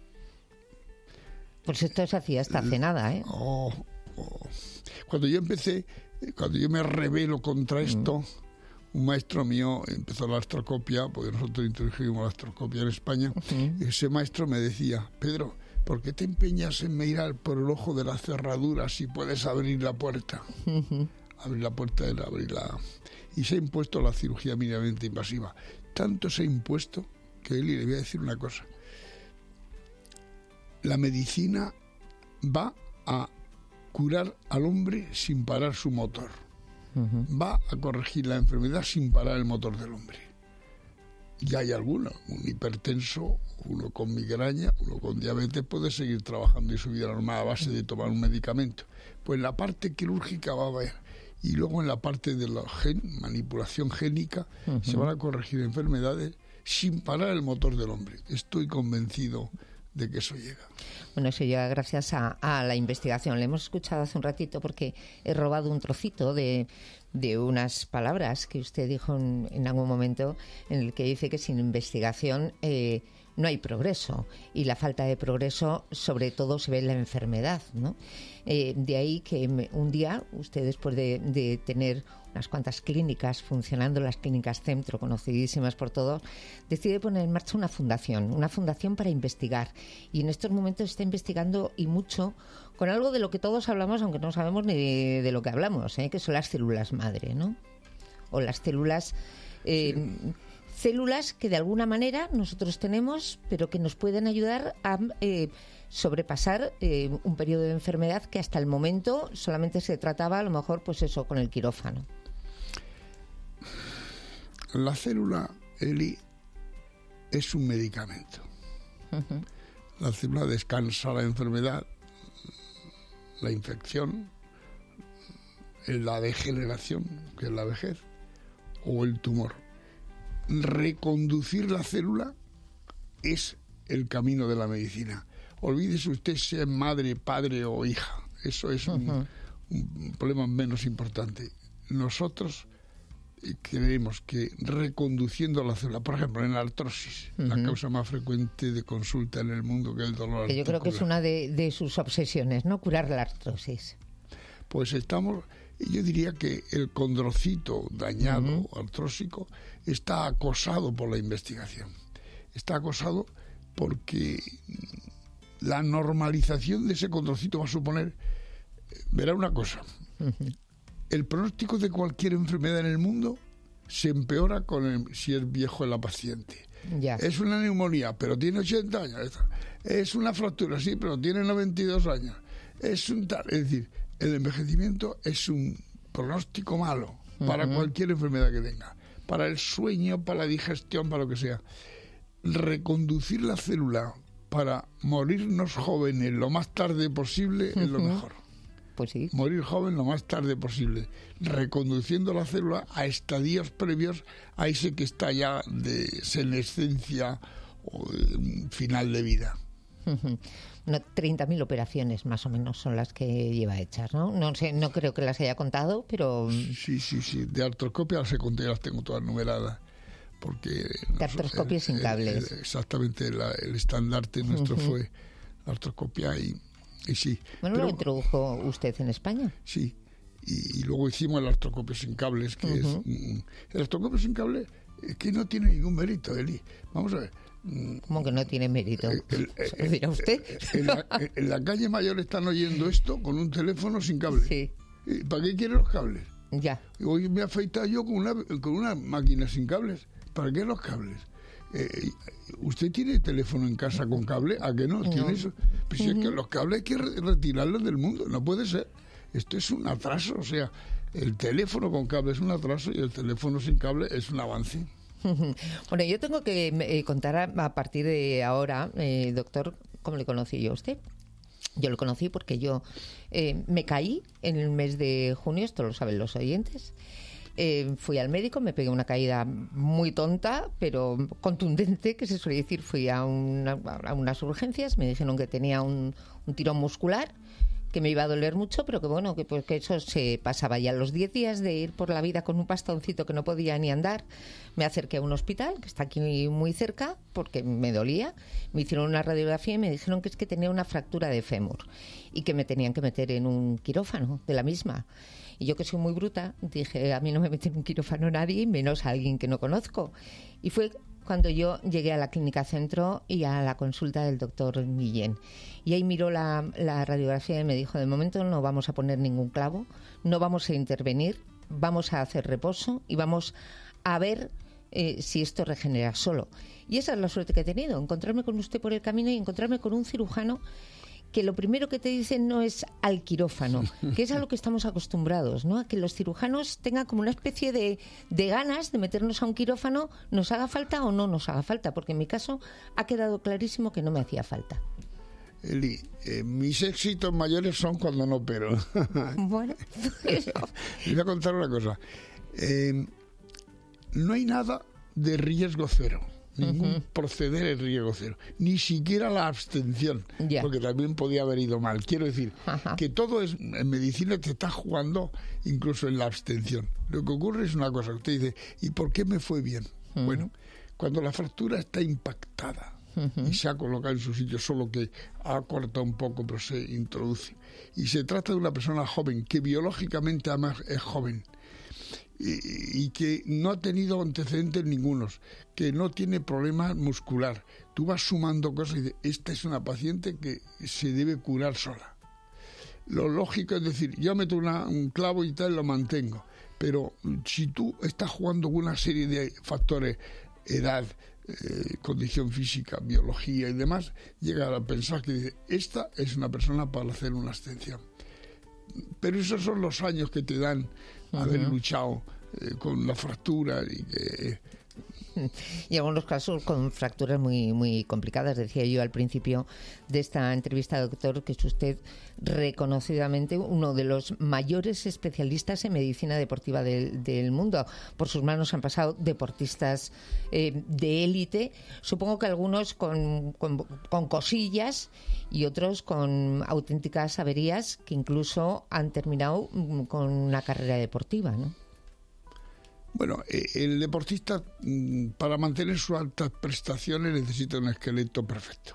Pues esto se hacía hasta hace nada, ¿eh? Oh, oh. Cuando yo empecé, cuando yo me rebelo contra esto, uh-huh. un maestro mío empezó la astrocopia, porque nosotros introdujimos la astrocopia en España, uh-huh. y ese maestro me decía, Pedro, ¿por qué te empeñas en mirar por el ojo de la cerradura si puedes abrir la puerta? Uh-huh. Abrir la puerta era abrir la... Y se ha impuesto la cirugía mínimamente invasiva. Tanto se ha impuesto que, Eli, le voy a decir una cosa. La medicina va a curar al hombre sin parar su motor. Uh-huh. Va a corregir la enfermedad sin parar el motor del hombre. Ya hay algunos, un hipertenso, uno con migraña, uno con diabetes, puede seguir trabajando y su vida normal a base de tomar un medicamento. Pues la parte quirúrgica va a haber. Y luego en la parte de la gen, manipulación génica, uh-huh. se van a corregir enfermedades sin parar el motor del hombre. Estoy convencido de que eso llega. Bueno, eso llega gracias a, a la investigación. Le hemos escuchado hace un ratito porque he robado un trocito de, de unas palabras que usted dijo en, en algún momento, en el que dice que sin investigación eh, no hay progreso, y la falta de progreso sobre todo se ve en la enfermedad, ¿no? Eh, de ahí que me, un día usted, después de, de tener unas cuantas clínicas funcionando, las clínicas Centro, conocidísimas por todos, decide poner en marcha una fundación, una fundación para investigar, y en estos momentos está investigando y mucho con algo de lo que todos hablamos, aunque no sabemos ni de, de lo que hablamos, ¿eh? Que son las células madre, ¿no? O las células... Eh, sí. Células que de alguna manera nosotros tenemos, pero que nos pueden ayudar a eh, sobrepasar eh, un periodo de enfermedad que hasta el momento solamente se trataba, a lo mejor, pues eso, con el quirófano. La célula, Eli, es un medicamento. Uh-huh. La célula descansa la enfermedad, la infección, la degeneración, que es la vejez, o el tumor. Reconducir la célula es el camino de la medicina. Olvídese usted si es madre, padre o hija. Eso es un, uh-huh. un problema menos importante. Nosotros creemos que reconduciendo la célula, por ejemplo, en la artrosis, uh-huh. la causa más frecuente de consulta en el mundo, que es el dolor que yo articular. creo que es una de, de sus obsesiones, ¿no? Curar la artrosis. Pues estamos... Yo diría que el condrocito dañado, uh-huh. artrósico, está acosado por la investigación. Está acosado porque la normalización de ese condrocito va a suponer... Verá una cosa. Uh-huh. El pronóstico de cualquier enfermedad en el mundo se empeora con el, si es viejo la paciente. Ya. Es una neumonía, pero tiene ochenta años. Es una fractura, sí, pero tiene noventa y dos años. Es un tal... Es decir... El envejecimiento es un pronóstico malo para uh-huh. cualquier enfermedad que tenga, para el sueño, para la digestión, para lo que sea. Reconducir la célula para morirnos jóvenes lo más tarde posible uh-huh. es lo mejor. Pues sí. Morir joven lo más tarde posible, reconduciendo la célula a estadios previos a ese que está ya de senescencia o de un final de vida. Uh-huh. No, treinta mil operaciones más o menos son las que lleva hechas, ¿no? No sé, no creo que las haya contado, pero... Sí, sí, sí. De artroscopia las he contado, las tengo todas numeradas. porque... De artroscopia sin cables. El, el, exactamente, la, el estandarte nuestro uh-huh. fue la artroscopia y, y sí. Bueno, pero, lo introdujo usted en España. Sí, y, y luego hicimos el artroscopio sin cables, que uh-huh. es... El artroscopio sin cables es que no tiene ningún mérito, Eli. Vamos a ver. ¿Cómo que no tiene mérito? El, el, ¿Se lo dirá usted? En la, en la calle Mayor están oyendo esto con un teléfono sin cable. Sí. ¿Para qué quieren los cables? Ya. Hoy me he afeitado yo con una, con una máquina sin cables. ¿Para qué los cables? Eh, ¿Usted tiene teléfono en casa con cable? ¿A qué no? ¿Tiene no. eso? Pues uh-huh. es que los cables hay que retirarlos del mundo. No puede ser. Esto es un atraso. O sea, el teléfono con cable es un atraso y el teléfono sin cable es un avance. Bueno, yo tengo que eh, contar a, a partir de ahora, eh, doctor, ¿cómo le conocí yo a usted? Yo lo conocí porque yo eh, me caí en el mes de junio, esto lo saben los oyentes. Eh, fui al médico, me pegué una caída muy tonta, pero contundente, que se suele decir. Fui a, una, a unas urgencias, me dijeron que tenía un, un tirón muscular, que me iba a doler mucho, pero que bueno, que, pues, que eso se pasaba. Ya a los diez días de ir por la vida con un bastoncito que no podía ni andar, me acerqué a un hospital que está aquí muy cerca porque me dolía. Me hicieron una radiografía y me dijeron que es que tenía una fractura de fémur y que me tenían que meter en un quirófano de la misma. Y yo, que soy muy bruta, dije, a mí no me mete en un quirófano nadie, menos a alguien que no conozco. Y fue cuando yo llegué a la Clínica Centro y a la consulta del doctor Guillén. Y ahí miró la, la radiografía y me dijo, de momento no vamos a poner ningún clavo, no vamos a intervenir, vamos a hacer reposo y vamos a ver eh, si esto regenera solo. Y esa es la suerte que he tenido, encontrarme con usted por el camino y encontrarme con un cirujano que lo primero que te dicen no es al quirófano, que es a lo que estamos acostumbrados, ¿no? A que los cirujanos tengan como una especie de, de ganas de meternos a un quirófano, nos haga falta o no nos haga falta, porque en mi caso ha quedado clarísimo que no me hacía falta. Eli, eh, mis éxitos mayores son cuando no opero. Bueno, les voy a contar una cosa. Eh, no hay nada de riesgo cero. Ningún uh-huh. proceder es riesgo cero, ni siquiera la abstención, yeah. porque también podía haber ido mal. Quiero decir uh-huh. que todo es, en medicina te está jugando incluso en la abstención. Lo que ocurre es una cosa, usted dice, ¿y por qué me fue bien? Uh-huh. Bueno, cuando la fractura está impactada uh-huh. y se ha colocado en su sitio, solo que ha cortado un poco, pero se introduce, y se trata de una persona joven, que biológicamente además es joven, y, y que no ha tenido antecedentes ningunos, que no tiene problema muscular. Tú vas sumando cosas y dices, esta es una paciente que se debe curar sola. Lo lógico es decir, yo meto una, un clavo y tal, lo mantengo. Pero si tú estás jugando con una serie de factores, edad, eh, condición física, biología y demás, llega a pensar que dice, esta es una persona para hacer una abstención. Pero esos son los años que te dan haber uh-huh. luchado eh, con la fractura y que... Y en algunos casos con fracturas muy muy complicadas. Decía yo al principio de esta entrevista, doctor, que es usted reconocidamente uno de los mayores especialistas en medicina deportiva del, del mundo. Por sus manos han pasado deportistas eh, de élite, supongo que algunos con, con, con cosillas y otros con auténticas averías que incluso han terminado con una carrera deportiva, ¿no? Bueno, el deportista para mantener sus altas prestaciones necesita un esqueleto perfecto.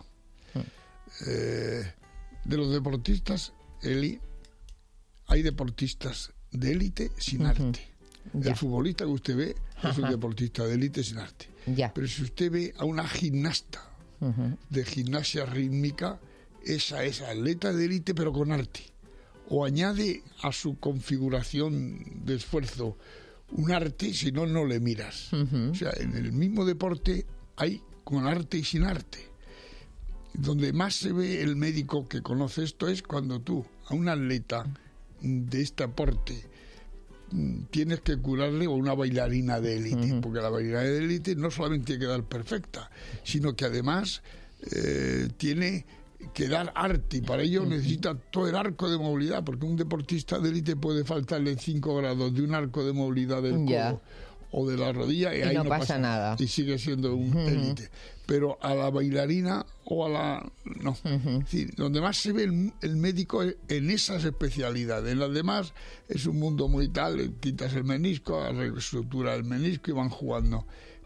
Eh, de los deportistas, Eli, hay deportistas de élite sin uh-huh. arte. Ya. El futbolista que usted ve uh-huh. es un deportista de élite sin arte. Ya. Pero si usted ve a una gimnasta uh-huh. de gimnasia rítmica, esa es atleta de élite pero con arte. O añade a su configuración de esfuerzo un arte, si no, no le miras. Uh-huh. O sea, en el mismo deporte hay con arte y sin arte. Donde más se ve el médico que conoce esto es cuando tú a un atleta de este aporte tienes que curarle, o una bailarina de élite, uh-huh. porque la bailarina de élite no solamente tiene que dar perfecta, sino que además eh, tiene que dar arte, y para ello uh-huh. necesita todo el arco de movilidad, porque un deportista de élite puede faltarle cinco grados de un arco de movilidad del codo yeah. o de la rodilla y, y ahí no, no pasa, pasa nada y sigue siendo un uh-huh. élite. Pero a la bailarina o a la... no. Uh-huh. Es decir, donde más se ve el, el médico es en esas especialidades. En las demás es un mundo muy tal, quitas el menisco, reestructura el menisco y van jugando.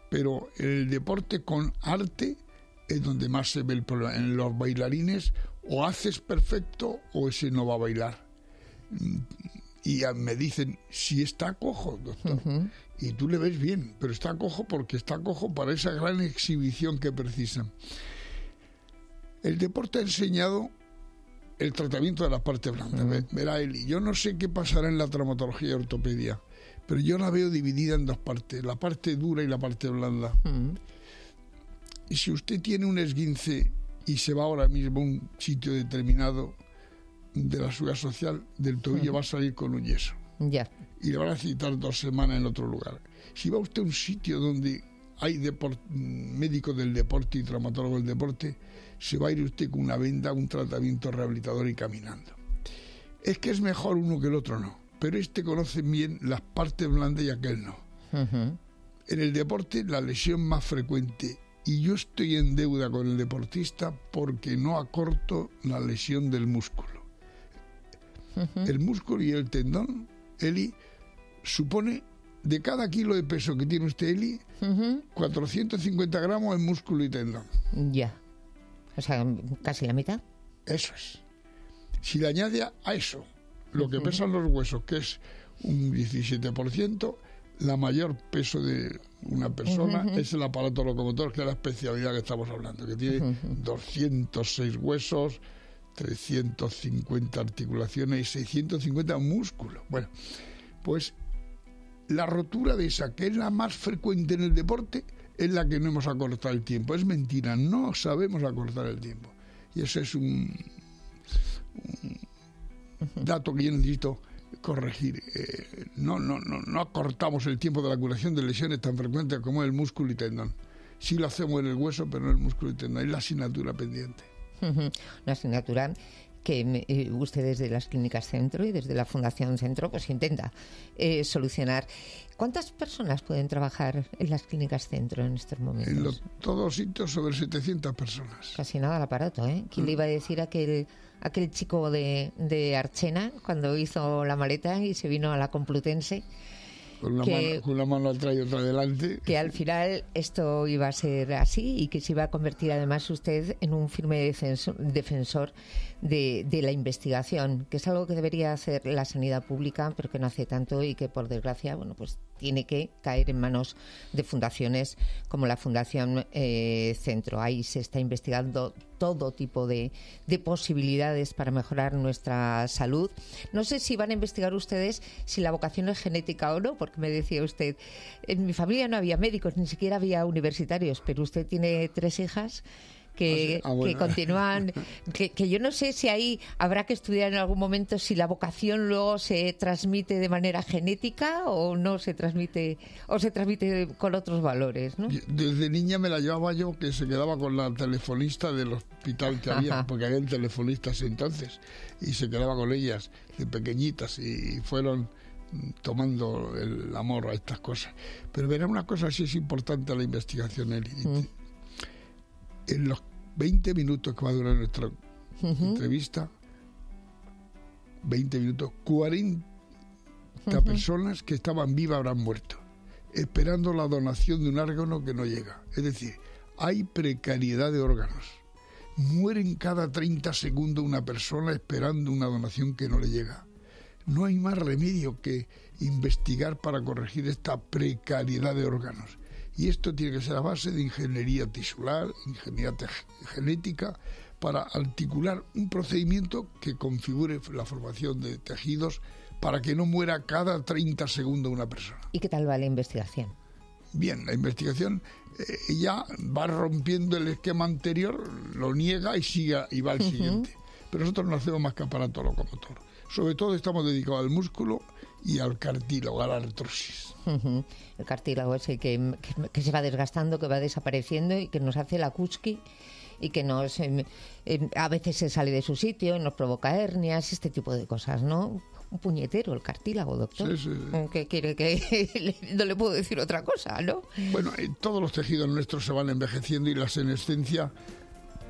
pero el deporte con arte es donde más se ve el problema. En los bailarines o haces perfecto o ese no va a bailar. Y me dicen, si está cojo, doctor, uh-huh. y tú le ves bien, pero está cojo porque está cojo para esa gran exhibición que precisan. El deporte ha enseñado el tratamiento de la parte blanda. Uh-huh. Verá, Eli, yo no sé qué pasará en la traumatología y ortopedia, pero yo la veo dividida en dos partes, la parte dura y la parte blanda. Uh-huh. Y si usted tiene un esguince y se va ahora mismo a un sitio determinado de la seguridad social, del tobillo uh-huh. va a salir con un yeso. Ya. Y le van a citar dos semanas en otro lugar. Si va usted a un sitio donde hay deport- médico del deporte y traumatólogo del deporte, se va a ir usted con una venda, un tratamiento rehabilitador y caminando. Es que es mejor uno que el otro, no. Pero este conoce bien las partes blandas y aquel no. Uh-huh. En el deporte, la lesión más frecuente, y yo estoy en deuda con el deportista porque no acorto la lesión del músculo. Uh-huh. El músculo y el tendón, Eli, supone de cada kilo de peso que tiene usted, Eli, uh-huh. cuatrocientos cincuenta gramos en músculo y tendón. Ya. O sea, casi la mitad. Eso es. Si le añade a eso lo que uh-huh. pesan los huesos, que es un diecisiete por ciento, la mayor peso de una persona uh-huh. es el aparato locomotor, que es la especialidad que estamos hablando, que tiene uh-huh. doscientos seis huesos, trescientas cincuenta articulaciones y seiscientos cincuenta músculos. Bueno, pues la rotura de esa, que es la más frecuente en el deporte, es la que no hemos acortado el tiempo. Es mentira, no sabemos acortar el tiempo. Y ese es un, un dato que yo necesito corregir. Eh, no, no, no, no acortamos el tiempo de la curación de lesiones tan frecuentes como el músculo y tendón. Sí lo hacemos en el hueso, pero no en el músculo y tendón. Es la asignatura pendiente. Una asignatura que eh, usted desde las clínicas Centro y desde la Fundación Centro pues intenta eh, solucionar. ¿Cuántas personas pueden trabajar en las clínicas Centro en estos momentos? En los, todos los sitios sobre setecientas personas. Casi nada al aparato, ¿eh? ¿Quién mm. le iba a decir a aquel, aquel chico de, de Archena cuando hizo la maleta y se vino a la Complutense? Con una, que, mano, con una mano atrás y otra adelante. Que al final esto iba a ser así y que se iba a convertir además usted en un firme defensor, defensor de, de la investigación, que es algo que debería hacer la sanidad pública, pero que no hace tanto y que por desgracia, bueno, pues tiene que caer en manos de fundaciones como la Fundación eh, Centro. Ahí se está investigando todo tipo de, de posibilidades para mejorar nuestra salud. No sé si van a investigar ustedes si la vocación es genética o no, porque me decía usted, en mi familia no había médicos, ni siquiera había universitarios, pero usted tiene tres hijas que, ah, bueno. que continúan, que, que yo no sé si ahí habrá que estudiar en algún momento si la vocación luego se transmite de manera genética o no se transmite, o se transmite con otros valores, ¿no? Desde niña me la llevaba yo, que se quedaba con la telefonista del hospital que había, Ajá. porque había telefonistas entonces, y se quedaba con ellas de pequeñitas y fueron tomando el amor a estas cosas. Pero verá, una cosa sí es importante a la investigación, Eli. Mm. En los veinte minutos que va a durar nuestra uh-huh. entrevista, veinte minutos, cuarenta uh-huh. personas que estaban vivas habrán muerto, esperando la donación de un órgano que no llega. Es decir, hay precariedad de órganos. Mueren cada treinta segundos una persona esperando una donación que no le llega. No hay más remedio que investigar para corregir esta precariedad de órganos. Y esto tiene que ser a base de ingeniería tisular, ingeniería te- genética, para articular un procedimiento que configure la formación de tejidos para que no muera cada treinta segundos una persona. ¿Y qué tal va la investigación? Bien, la investigación eh, ya va rompiendo el esquema anterior, lo niega y sigue y va al uh-huh. siguiente. Pero nosotros no hacemos más que aparato locomotor. Sobre todo estamos dedicados al músculo y al cartílago, a la artrosis. Uh-huh. El cartílago ese que, que, que se va desgastando, que va desapareciendo y que nos hace la Kutsky y que nos eh, eh, a veces se sale de su sitio, nos provoca hernias, este tipo de cosas, ¿no? Un puñetero el cartílago, doctor. Sí, sí. ¿Qué quiere que no le puedo decir otra cosa, no? Bueno, eh, todos los tejidos nuestros se van envejeciendo y la senescencia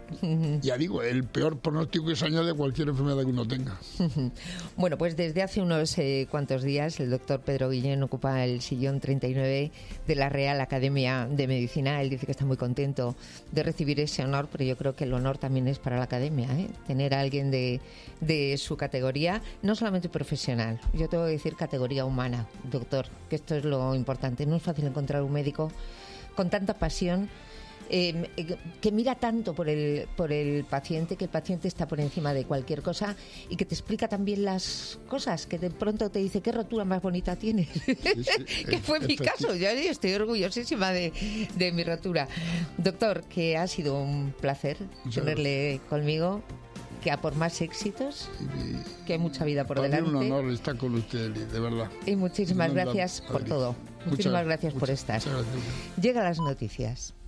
Ya digo, el peor pronóstico que se añade a cualquier enfermedad que uno tenga. Bueno, pues desde hace unos eh, cuantos días el doctor Pedro Guillén ocupa el sillón treinta y nueve de la Real Academia de Medicina. Él dice que está muy contento de recibir ese honor, pero yo creo que el honor también es para la Academia, ¿eh? Tener a alguien de, de su categoría, no solamente profesional, yo tengo que decir categoría humana, doctor, que esto es lo importante. No es fácil encontrar un médico con tanta pasión, Eh, que mira tanto por el, por el paciente, que el paciente está por encima de cualquier cosa y que te explica también las cosas, que de pronto te dice qué rotura más bonita tienes. Sí, sí, que fue mi caso. Yo estoy orgullosísima de, de mi rotura. Doctor, que ha sido un placer Muchas tenerle gracias. Conmigo, que a por más éxitos, y, que hay mucha vida por delante. Es un honor estar con usted, de verdad. Y muchísimas gracias por todo. Muchísimas gracias por estar. Llega las noticias.